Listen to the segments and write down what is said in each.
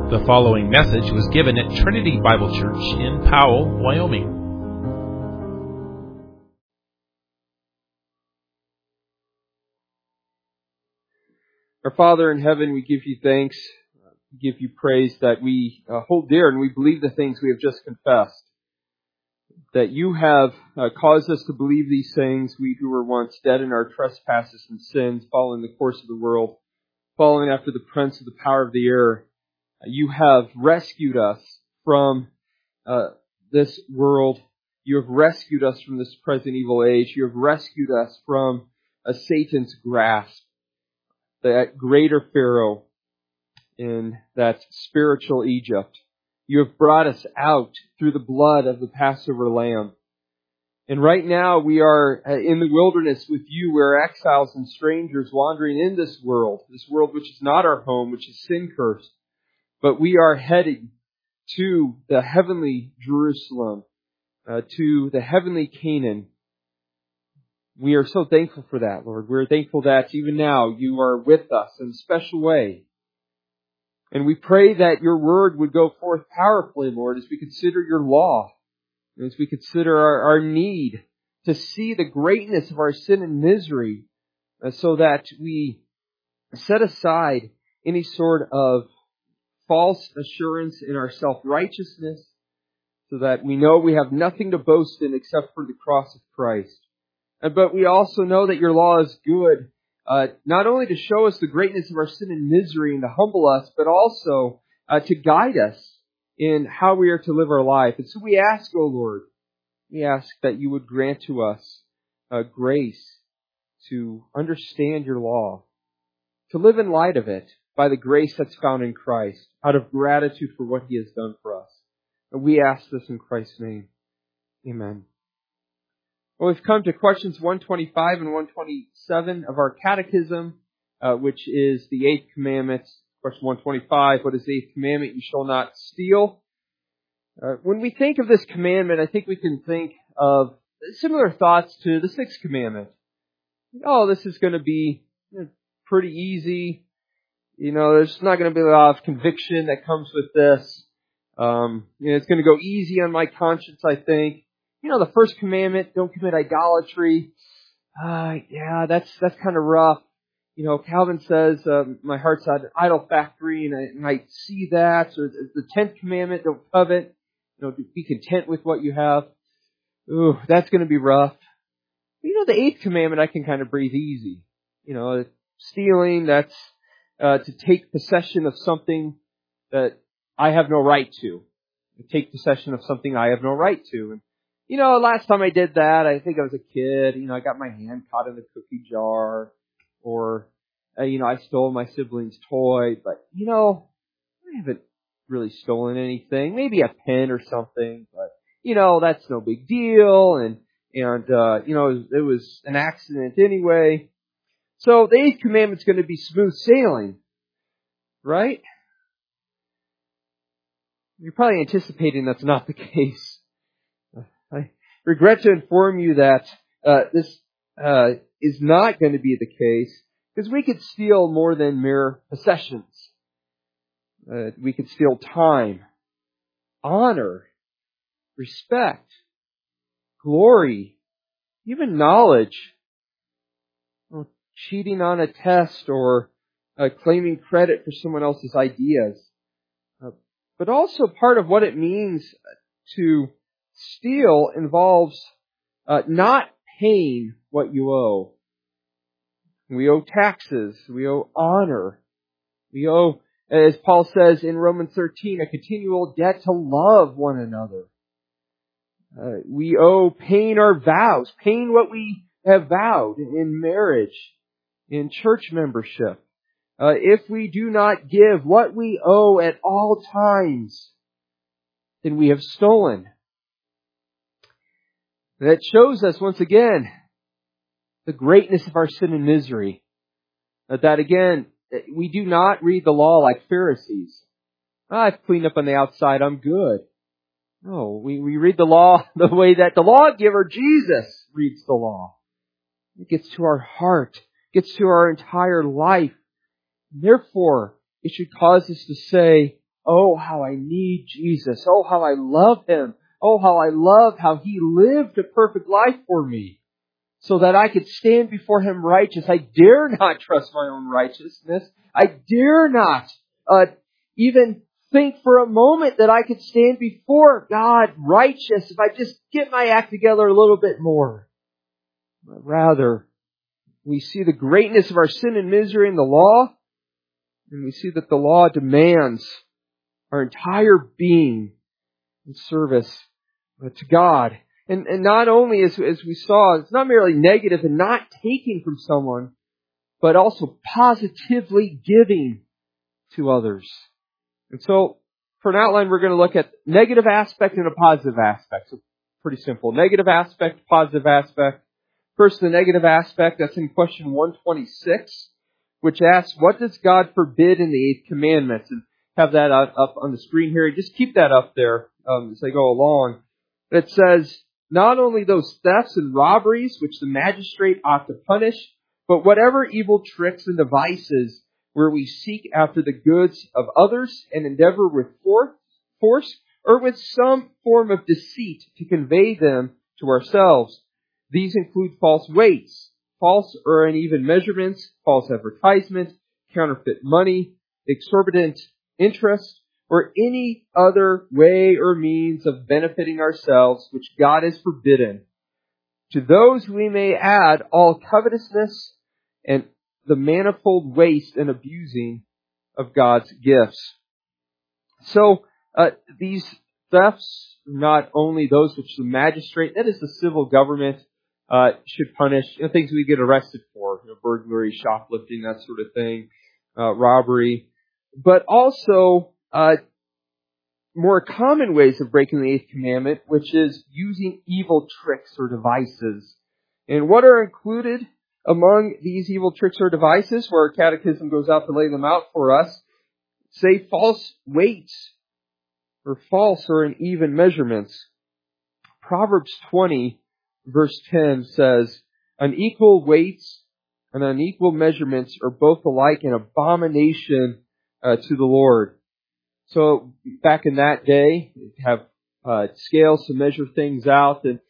The following message was given at Trinity Bible Church in Powell, Wyoming. Our Father in heaven, we give you thanks, we give you praise that we hold dear, and we believe the things we have just confessed. That you have caused us to believe these things, we who were once dead in our trespasses and sins, following the course of the world, following after the prince of the power of the air. You have rescued us from this world. You have rescued us from this present evil age. You have rescued us from Satan's grasp, that greater Pharaoh in that spiritual Egypt. You have brought us out through the blood of the Passover lamb. And right now we are in the wilderness with you. We're exiles and strangers wandering in this world which is not our home, which is sin-cursed. But we are heading to the heavenly Jerusalem, to the heavenly Canaan. We are so thankful for that, Lord. We're thankful that even now you are with us in a special way. And we pray that your word would go forth powerfully, Lord, as we consider your law, as we consider our need to see the greatness of our sin and misery, so that we set aside any sort of false assurance in our self-righteousness, so that we know we have nothing to boast in except for the cross of Christ. But we also know that your law is good, not only to show us the greatness of our sin and misery and to humble us, but also to guide us in how we are to live our life. And so we ask, O Lord, we ask that you would grant to us grace to understand your law, to live in light of it by the grace that's found in Christ, out of gratitude for what he has done for us. And we ask this in Christ's name. Amen. Well, we've come to questions 125 and 127 of our catechism, which is the 8th commandment. Question 125, what is the 8th commandment? You shall not steal. When we think of this commandment, I think we can think of similar thoughts to the 6th commandment. Oh, this is going to be pretty easy. There's not going to be a lot of conviction that comes with this. It's going to go easy on my conscience, I think. The first commandment, don't commit idolatry. That's kind of rough. Calvin says, my heart's an idol factory, and I see that. So the 10th commandment, don't covet. Be content with what you have. Ooh, that's going to be rough. The 8th commandment, I can kind of breathe easy. Stealing, that's to take possession of something that I have no right to. Take possession of something I have no right to. And, last time I did that, I think I was a kid. I got my hand caught in a cookie jar. Or, I stole my sibling's toy. But, I haven't really stolen anything. Maybe a pen or something. But, that's no big deal. And it was an accident anyway. So the 8th commandment's going to be smooth sailing, right? You're probably anticipating that's not the case. I regret to inform you that this is not going to be the case, because we could steal more than mere possessions. We could steal time, honor, respect, glory, even knowledge. Cheating on a test or claiming credit for someone else's ideas. But also part of what it means to steal involves not paying what you owe. We owe taxes. We owe honor. We owe, as Paul says in Romans 13, a continual debt to love one another. We owe paying our vows, paying what we have vowed in marriage, in church membership. If we do not give what we owe at all times, then we have stolen. That shows us once again the greatness of our sin and misery. That again, we do not read the law like Pharisees. I've cleaned up on the outside, I'm good. No, we read the law the way that the lawgiver, Jesus, reads the law. It gets to our heart, gets to our entire life. Therefore, it should cause us to say, oh, how I need Jesus. Oh, how I love Him. Oh, how I love how He lived a perfect life for me so that I could stand before Him righteous. I dare not trust my own righteousness. I dare not even think for a moment that I could stand before God righteous if I just get my act together a little bit more. But rather, we see the greatness of our sin and misery in the law, and we see that the law demands our entire being in service to God. And not only, as we saw, it's not merely negative and not taking from someone, but also positively giving to others. And so, for an outline, we're going to look at negative aspect and a positive aspect. So, pretty simple. Negative aspect, positive aspect. First, the negative aspect, that's in question 126, which asks, what does God forbid in the 8th commandment? And have that up on the screen here. Just keep that up there as I go along. It says, not only those thefts and robberies which the magistrate ought to punish, but whatever evil tricks and devices where we seek after the goods of others and endeavor with force or with some form of deceit to convey them to ourselves. These include false weights, false or uneven measurements, false advertisement, counterfeit money, exorbitant interest, or any other way or means of benefiting ourselves which God has forbidden. To those we may add all covetousness and the manifold waste and abusing of God's gifts. So, these thefts, not only those which the magistrate, that is the civil government, should punish, things we get arrested for, burglary, shoplifting, that sort of thing, robbery, but also more common ways of breaking the 8th commandment, which is using evil tricks or devices. And what are included among these evil tricks or devices, where our catechism goes out to lay them out for us? Say false weights, or false or uneven measurements. Proverbs 20, verse 10 says, unequal weights and unequal measurements are both alike an abomination to the Lord. So back in that day, you'd have scales to measure things out, and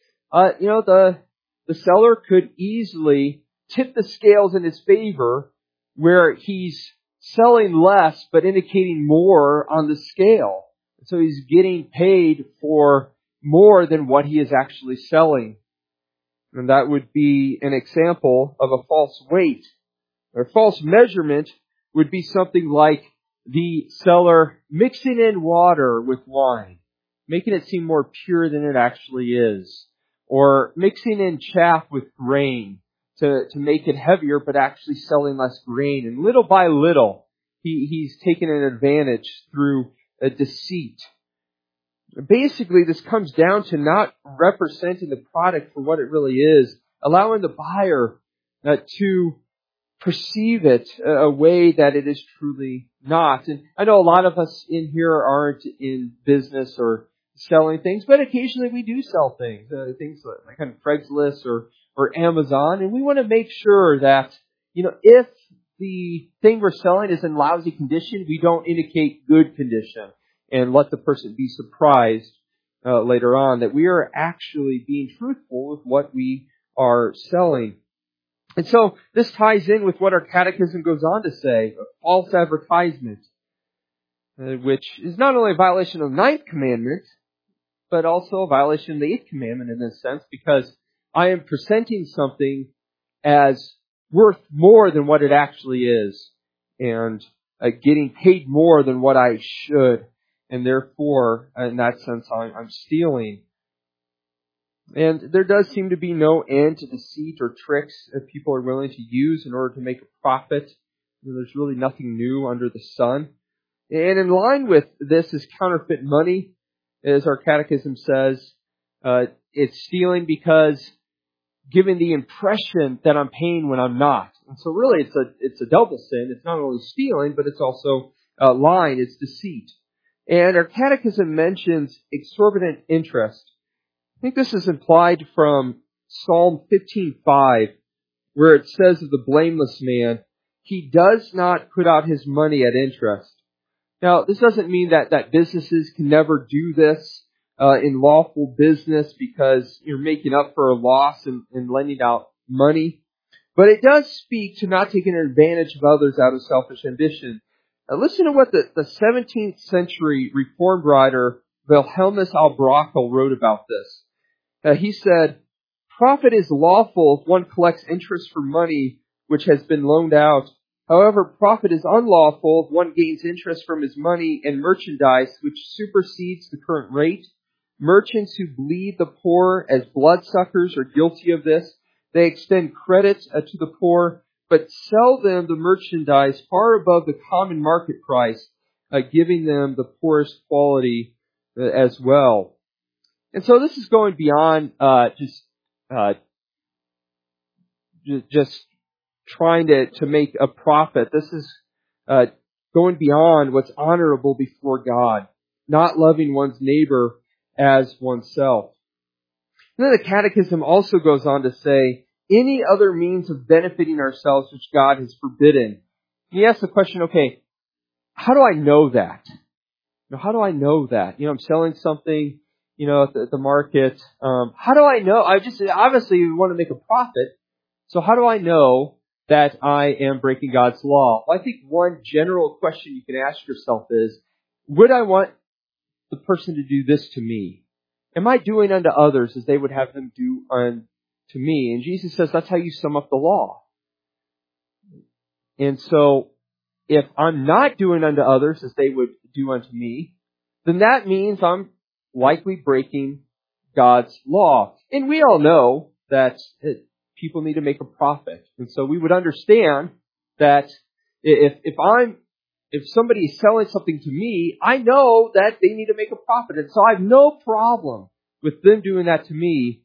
the seller could easily tip the scales in his favor, where he's selling less but indicating more on the scale. So he's getting paid for more than what he is actually selling. And that would be an example of a false weight. Or false measurement would be something like the seller mixing in water with wine, making it seem more pure than it actually is. Or mixing in chaff with grain to make it heavier, but actually selling less grain. And little by little, he's taken an advantage through a deceit. Basically, this comes down to not representing the product for what it really is, allowing the buyer to perceive it a way that it is truly not. And I know a lot of us in here aren't in business or selling things, but occasionally we do sell things, things like on Craigslist or Amazon, and we want to make sure that, if the thing we're selling is in lousy condition, we don't indicate good condition and let the person be surprised later on that we are actually being truthful with what we are selling. And so this ties in with what our catechism goes on to say, a false advertisement, which is not only a violation of the 9th commandment, but also a violation of the 8th commandment in this sense, because I am presenting something as worth more than what it actually is, and getting paid more than what I should, and therefore, in that sense, I'm stealing. And there does seem to be no end to deceit or tricks that people are willing to use in order to make a profit. There's really nothing new under the sun. And in line with this is counterfeit money. As our catechism says, it's stealing because giving the impression that I'm paying when I'm not. And so really it's a double sin. It's not only stealing, but it's also lying. It's deceit. And our catechism mentions exorbitant interest. I think this is implied from Psalm 15:5, where it says of the blameless man, he does not put out his money at interest, Now, this doesn't mean that businesses can never do this in lawful business because you're making up for a loss and lending out money. But it does speak to not taking advantage of others out of selfish ambition. Listen to what the 17th century Reformed writer Wilhelmus al-Brakel wrote about this. He said, "Profit is lawful if one collects interest for money which has been loaned out. However, profit is unlawful if one gains interest from his money and merchandise which supersedes the current rate. Merchants who bleed the poor as bloodsuckers are guilty of this. They extend credit to the poor, but sell them the merchandise far above the common market price, giving them the poorest quality as well." And so this is going beyond just trying to make a profit. This is going beyond what's honorable before God, not loving one's neighbor as oneself. And then the Catechism also goes on to say, any other means of benefiting ourselves which God has forbidden. And he asks the question, okay, how do I know that? How do I know that? I'm selling something, at the market. How do I know? I just obviously want to make a profit. So how do I know that I am breaking God's law? Well, I think one general question you can ask yourself is, would I want the person to do this to me? Am I doing unto others as they would have them do unto me? And Jesus says that's how you sum up the law. And so, if I'm not doing unto others as they would do unto me, then that means I'm likely breaking God's law. And we all know that people need to make a profit. And so we would understand that if somebody is selling something to me, I know that they need to make a profit. And so I have no problem with them doing that to me.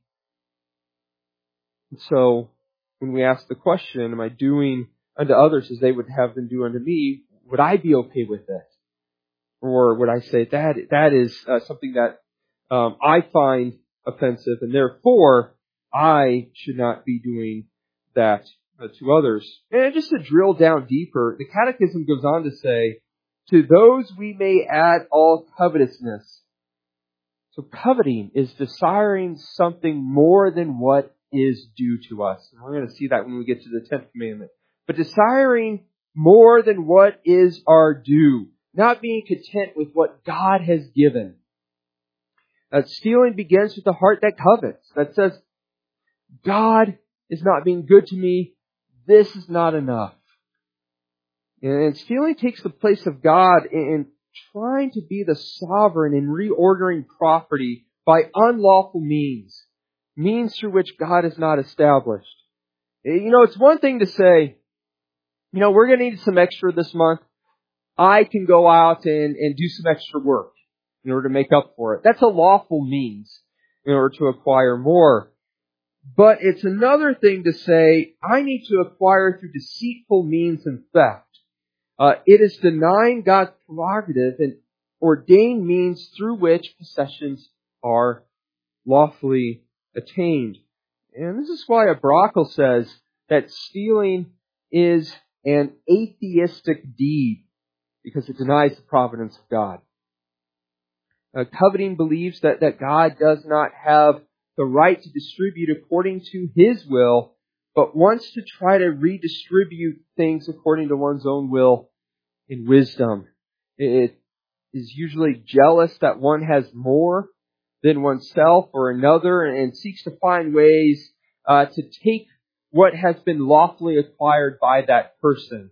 And so when we ask the question, am I doing unto others as they would have them do unto me, would I be okay with it? Or would I say that is something that I find offensive, and therefore I should not be doing that to others? And just to drill down deeper, the Catechism goes on to say, to those we may add all covetousness. So coveting is desiring something more than what is due to us. And we're going to see that when we get to the 10th commandment. But desiring more than what is our due. Not being content with what God has given. Stealing begins with the heart that covets. That says, God is not being good to me. This is not enough. And stealing takes the place of God in trying to be the sovereign in reordering property by unlawful means. Means through which God has not established. It's one thing to say, we're going to need some extra this month. I can go out and do some extra work in order to make up for it. That's a lawful means in order to acquire more. But it's another thing to say, I need to acquire through deceitful means and theft. It is denying God's prerogative and ordained means through which possessions are lawfully attained. And this is why Brakel says that stealing is an atheistic deed, because it denies the providence of God. Coveting believes that God does not have the right to distribute according to His will, but wants to try to redistribute things according to one's own will in wisdom. It is usually jealous that one has more than oneself or another, and seeks to find ways to take what has been lawfully acquired by that person.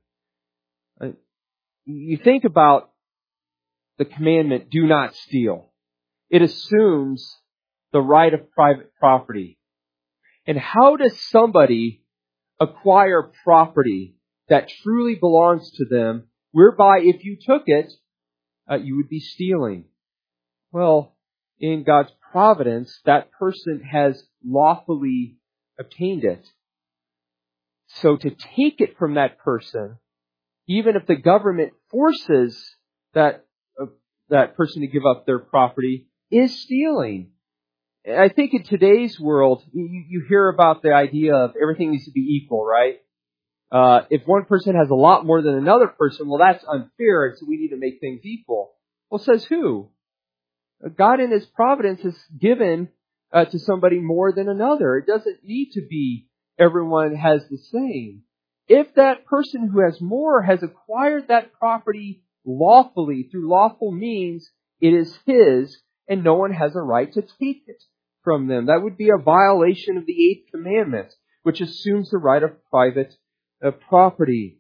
You think about the commandment, do not steal. It assumes the right of private property. And how does somebody acquire property that truly belongs to them, whereby if you took it, you would be stealing? Well, in God's providence, that person has lawfully obtained it. So to take it from that person, even if the government forces that person to give up their property, is stealing. I think in today's world, you hear about the idea of everything needs to be equal, right? if one person has a lot more than another person, well, that's unfair, and so we need to make things equal. Well, says who? God in His providence has given to somebody more than another. It doesn't need to be everyone has the same. If that person who has more has acquired that property lawfully, through lawful means, it is his, and no one has a right to take it from them. That would be a violation of the Eighth Commandment, which assumes the right of private property.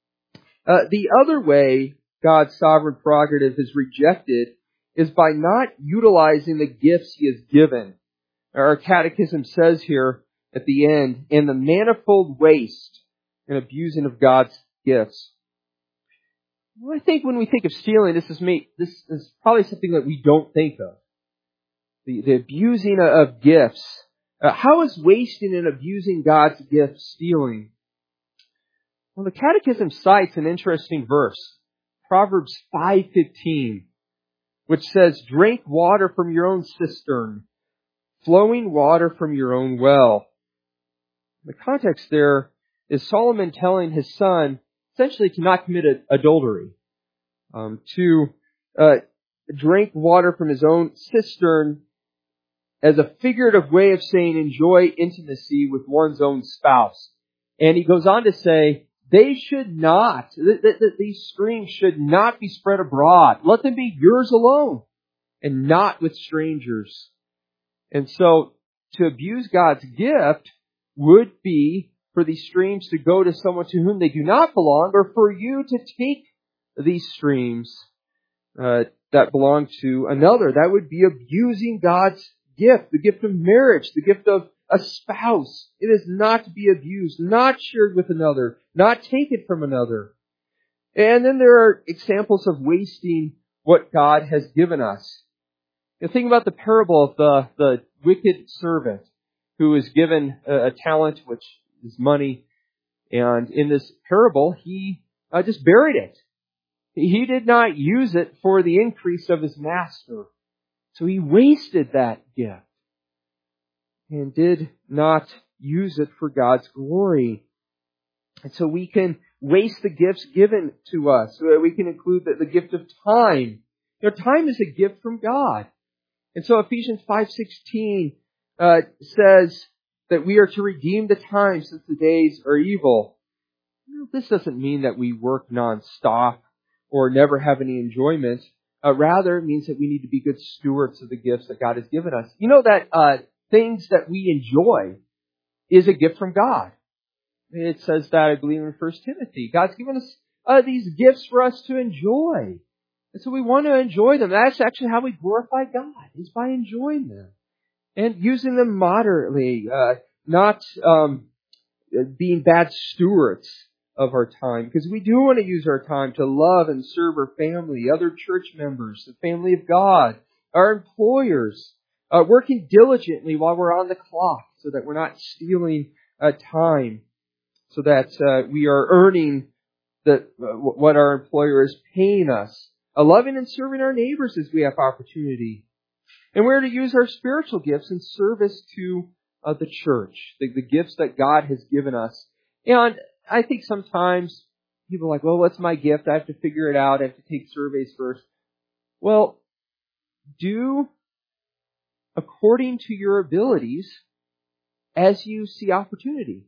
The other way God's sovereign prerogative is rejected is by not utilizing the gifts He has given. Our catechism says here at the end, in the manifold waste and abusing of God's gifts. Well, I think when we think of stealing, this is probably something that we don't think of. The abusing of gifts. How is wasting and abusing God's gifts stealing? Well, the Catechism cites an interesting verse, Proverbs 5:15, which says, "Drink water from your own cistern, flowing water from your own well." The context there is Solomon telling his son essentially to not commit adultery, to drink water from his own cistern as a figurative way of saying enjoy intimacy with one's own spouse. And he goes on to say, they should not, these streams should not be spread abroad. Let them be yours alone and not with strangers. And so to abuse God's gift would be for these streams to go to someone to whom they do not belong, or for you to take these streams that belong to another. That would be abusing God's gift, the gift of marriage, the gift of a spouse. It is not to be abused, not shared with another, not taken from another. And then there are examples of wasting what God has given us. You think about the parable of the wicked servant who is given a talent, which is money. And in this parable, he just buried it. He did not use it for the increase of his master. So he wasted that gift and did not use it for God's glory. And so we can waste the gifts given to us. We can include the gift of time. You know, time is a gift from God. And so Ephesians 5:16 says that we are to redeem the time since the days are evil. This doesn't mean that we work nonstop or never have any enjoyment. Rather, it means that we need to be good stewards of the gifts that God has given us. You know that things that we enjoy is a gift from God. It says that, I believe, in 1 Timothy. God's given us these gifts for us to enjoy. And so we want to enjoy them. That's actually how we glorify God, is by enjoying them. And using them moderately, not being bad stewards of our time. Because we do want to use our time to love and serve our family, other church members, the family of God, our employers, working diligently while we're on the clock so that we're not stealing time, so that we are earning what our employer is paying us, loving and serving our neighbors as we have opportunity. And we're to use our spiritual gifts in service to the church, the gifts that God has given us. And I think sometimes people are like, well, what's my gift? I have to figure it out. I have to take surveys first. Well, do according to your abilities as you see opportunity.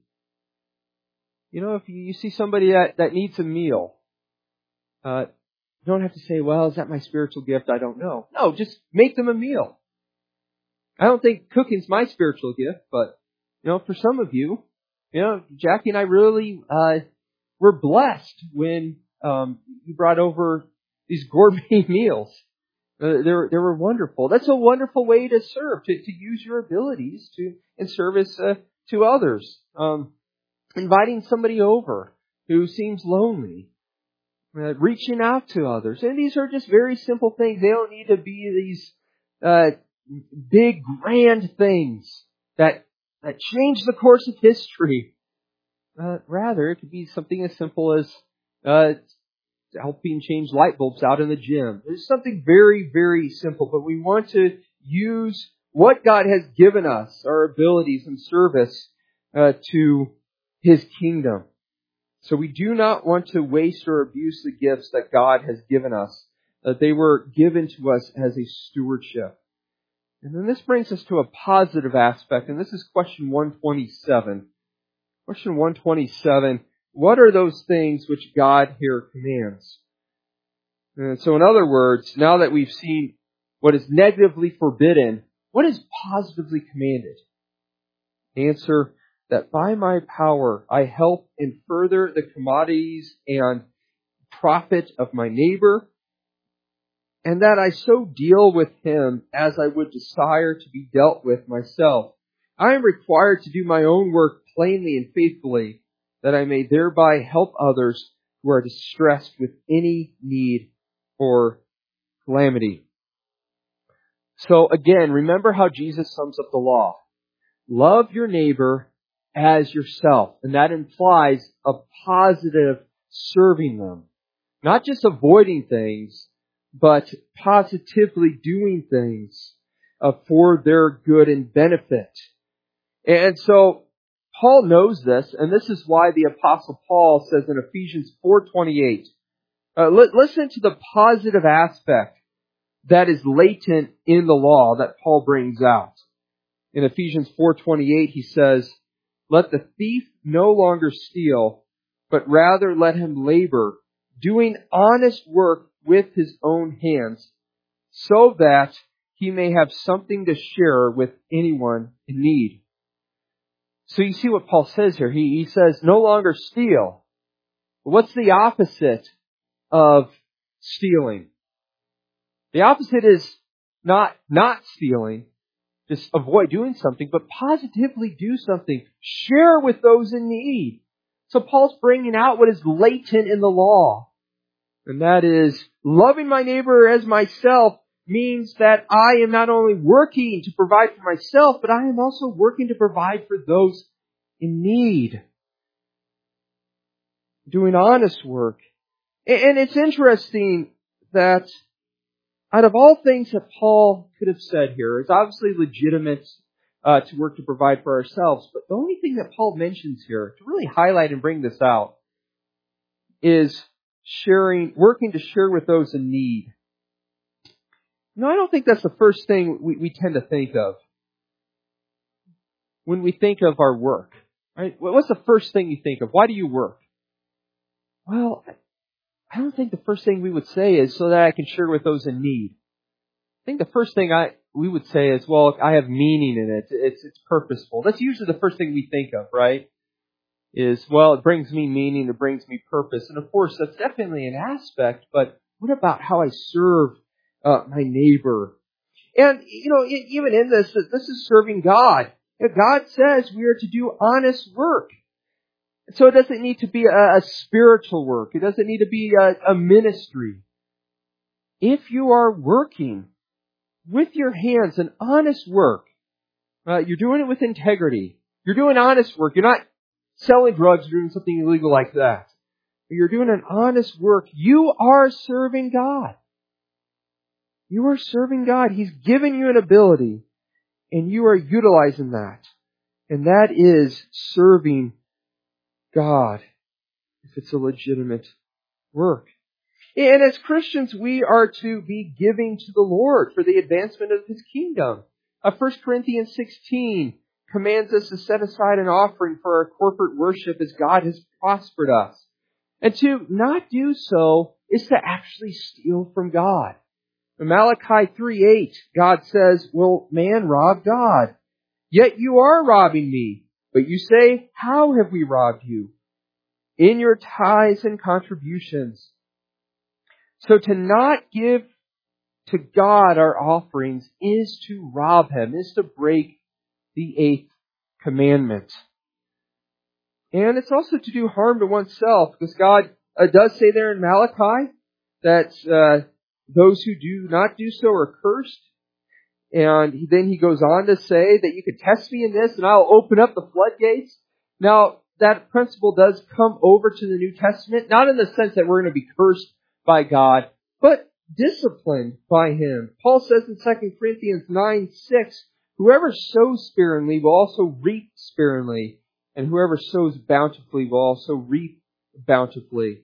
You know, if you see somebody that needs a meal, you don't have to say, well, is that my spiritual gift? I don't know. No, just make them a meal. I don't think cooking's my spiritual gift, but, you know, for some of you, you know, Jackie and I really were blessed when you brought over these gourmet meals. They were wonderful. That's a wonderful way to serve, to use your abilities in service to others. Inviting somebody over who seems lonely. Reaching out to others. And these are just very simple things. They don't need to be these big, grand things that change the course of history. Rather, it could be something as simple as helping change light bulbs out in the gym. It's something very, very simple, but we want to use what God has given us, our abilities and service, to His kingdom. So we do not want to waste or abuse the gifts that God has given us, that they were given to us as a stewardship. And then this brings us to a positive aspect, and this is question 127. Question 127, what are those things which God here commands? And so in other words, now that we've seen what is negatively forbidden, what is positively commanded? Answer, that by my power I help and further the commodities and profit of my neighbor, and that I so deal with him as I would desire to be dealt with myself. I am required to do my own work plainly and faithfully, that I may thereby help others who are distressed with any need or calamity. So again, remember how Jesus sums up the law. Love your neighbor as yourself. And that implies a positive serving them. Not just avoiding things, but positively doing things for their good and benefit. And so Paul knows this, and this is why the Apostle Paul says in Ephesians 4:28, listen to the positive aspect that is latent in the law that Paul brings out. In Ephesians 4:28, he says, let the thief no longer steal, but rather let him labor, doing honest work with his own hands, so that he may have something to share with anyone in need. So you see what Paul says here. He says, no longer steal. But what's the opposite of stealing? The opposite is not stealing. Just avoid doing something, but positively do something. Share with those in need. So Paul's bringing out what is latent in the law. And that is, loving my neighbor as myself means that I am not only working to provide for myself, but I am also working to provide for those in need. Doing honest work. And it's interesting that out of all things that Paul could have said here, it's obviously legitimate to work to provide for ourselves, but the only thing that Paul mentions here, to really highlight and bring this out, is working to share with those in need. I don't think that's the first thing we tend to think of when we think of our work. Right? What's the first thing you think of? Why do you work? Well, I don't think the first thing we would say is so that I can share with those in need. I think the first thing we would say is, well, I have meaning in it. It's purposeful. That's usually the first thing we think of, right? Is, well, it brings me meaning, it brings me purpose. And of course, that's definitely an aspect, but what about how I serve my neighbor? And, even in this is serving God. God says we are to do honest work. So it doesn't need to be a spiritual work. It doesn't need to be a ministry. If you are working with your hands, an honest work, you're doing it with integrity. You're doing honest work. You're not selling drugs or doing something illegal like that. You're doing an honest work. You are serving God. You are serving God. He's given you an ability, and you are utilizing that. And that is serving God, if it's a legitimate work. And as Christians, we are to be giving to the Lord for the advancement of His kingdom. 1 Corinthians 16 commands us to set aside an offering for our corporate worship as God has prospered us. And to not do so is to actually steal from God. In Malachi 3:8, God says, will man rob God? Yet you are robbing me. But you say, how have we robbed you? In your tithes and contributions. So to not give to God our offerings is to rob Him, is to break the 8th commandment. And it's also to do harm to oneself, because God does say there in Malachi that those who do not do so are cursed. And then He goes on to say that you could test me in this and I'll open up the floodgates. Now, that principle does come over to the New Testament, not in the sense that we're going to be cursed by God, but disciplined by Him. Paul says in 2 Corinthians 9:6, whoever sows sparingly will also reap sparingly, and whoever sows bountifully will also reap bountifully.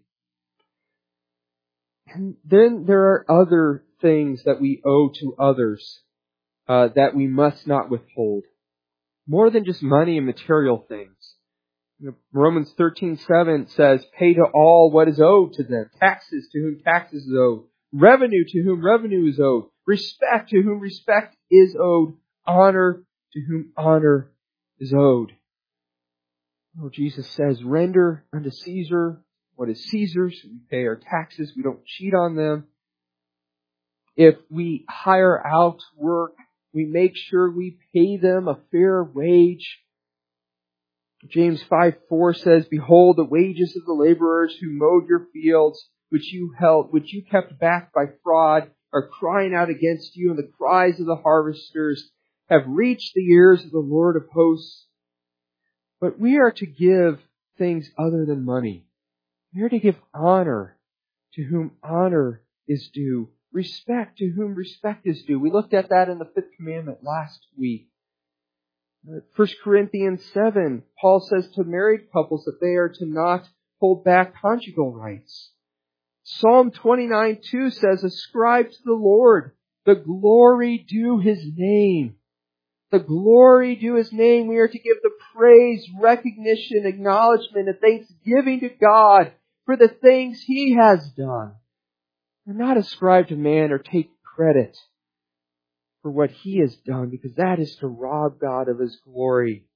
And then there are other things that we owe to others that we must not withhold. More than just money and material things. Romans 13:7 says, "Pay to all what is owed to them. Taxes to whom taxes is owed. Revenue to whom revenue is owed. Respect to whom respect is owed. Honor to whom honor is owed." Oh, Jesus says, "Render unto Caesar what is Caesar's." We pay our taxes. We don't cheat on them. If we hire out work, we make sure we pay them a fair wage. James 5:4 says, "Behold, the wages of the laborers who mowed your fields, which you kept back by fraud, are crying out against you, and the cries of the harvesters have reached the ears of the Lord of hosts." But we are to give things other than money. We are to give honor to whom honor is due, respect to whom respect is due. We looked at that in the 5th commandment last week. 1 Corinthians 7, Paul says to married couples that they are to not hold back conjugal rights. Psalm 29:2 says, "Ascribe to the Lord the glory due His name." The glory due His name. We are to give the praise, recognition, acknowledgement, and thanksgiving to God for the things He has done. And not ascribe to man or take credit for what He has done, because that is to rob God of His glory.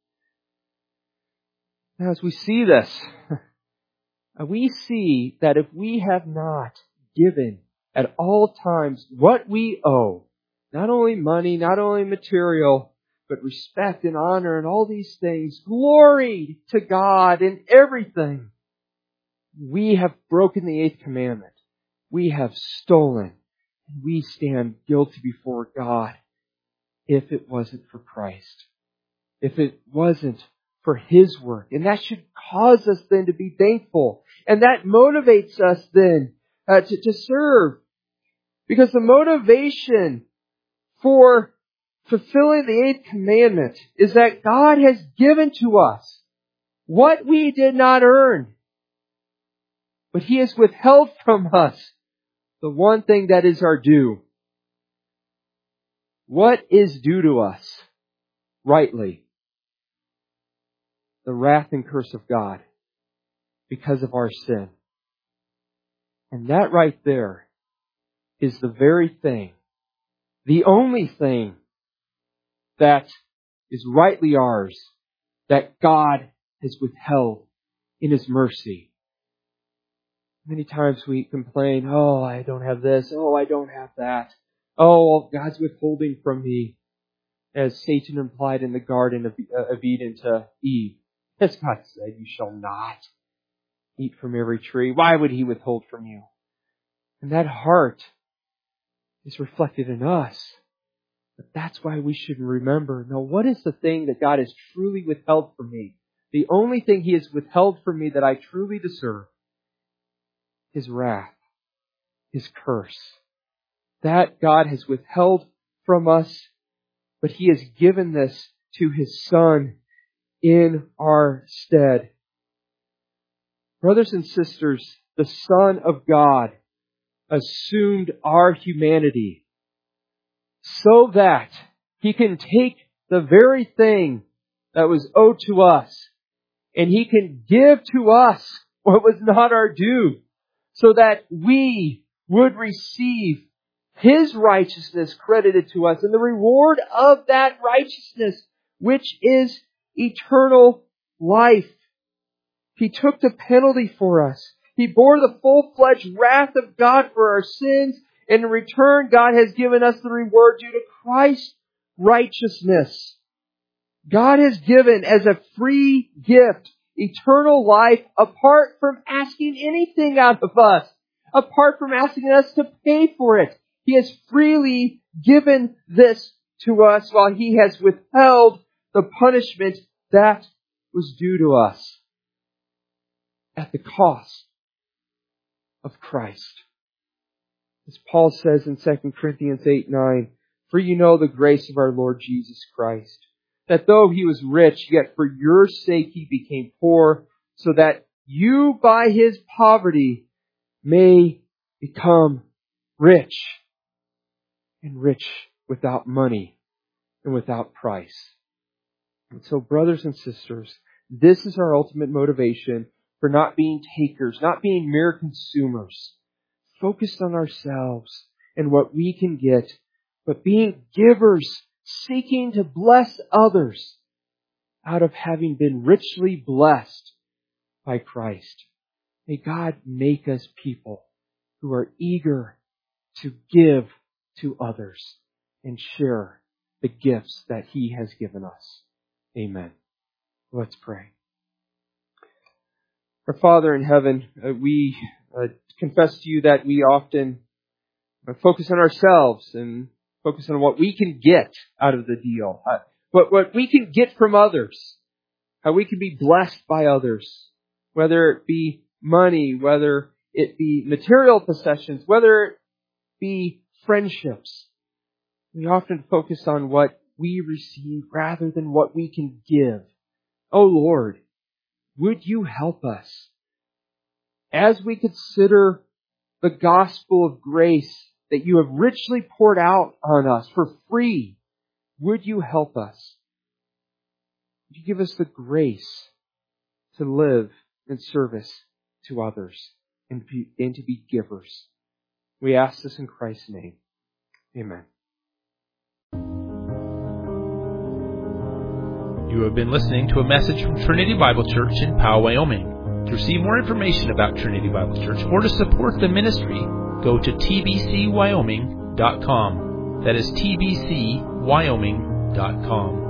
Now, as we see this, we see that if we have not given at all times what we owe, not only money, not only material, but respect and honor and all these things, glory to God in everything, we have broken the 8th commandment. We have stolen. We stand guilty before God if it wasn't for Christ. If it wasn't for His work. And that should cause us then to be thankful. And that motivates us then to serve. Because the motivation for fulfilling the 8th commandment is that God has given to us what we did not earn. But He has withheld from us the one thing that is our due. What is due to us rightly? The wrath and curse of God because of our sin. And that right there is the very thing, the only thing that is rightly ours, that God has withheld in His mercy. Many times we complain, "Oh, I don't have this. Oh, I don't have that. Oh, God's withholding from me." As Satan implied in the Garden of Eden to Eve. As God said, "You shall not eat from every tree." Why would He withhold from you? And that heart is reflected in us. But that's why we should remember, no, what is the thing that God has truly withheld from me? The only thing He has withheld from me that I truly deserve. His wrath, His curse. That God has withheld from us, but He has given this to His Son in our stead. Brothers and sisters, the Son of God assumed our humanity so that He can take the very thing that was owed to us and He can give to us what was not our due, so that we would receive His righteousness credited to us, and the reward of that righteousness, which is eternal life. He took the penalty for us. He bore the full-fledged wrath of God for our sins, and in return, God has given us the reward due to Christ's righteousness. God has given as a free gift eternal life apart from asking anything out of us, apart from asking us to pay for it. He has freely given this to us while He has withheld the punishment that was due to us at the cost of Christ. As Paul says in 2 Corinthians 8:9, "For you know the grace of our Lord Jesus Christ, that though He was rich, yet for your sake He became poor, so that you by his poverty may become rich, and rich without money and without price. And so, brothers and sisters, this is our ultimate motivation for not being takers, not being mere consumers, focused on ourselves and what we can get, but being givers, seeking to bless others out of having been richly blessed by Christ. May God make us people who are eager to give to others and share the gifts that He has given us. Amen. Let's pray. Our Father in heaven, we confess to you that we often focus on ourselves and focus on what we can get out of the deal, what we can get from others, how we can be blessed by others, whether it be money, whether it be material possessions, whether it be friendships. We often focus on what we receive rather than what we can give. Oh Lord, would you help us as we consider the gospel of grace that you have richly poured out on us for free? Would you help us? Would you give us the grace to live in service to others and to be givers? We ask this in Christ's name. Amen. You have been listening to a message from Trinity Bible Church in Powell, Wyoming. To receive more information about Trinity Bible Church or to support the ministry, go to tbcwyoming.com. That is tbcwyoming.com.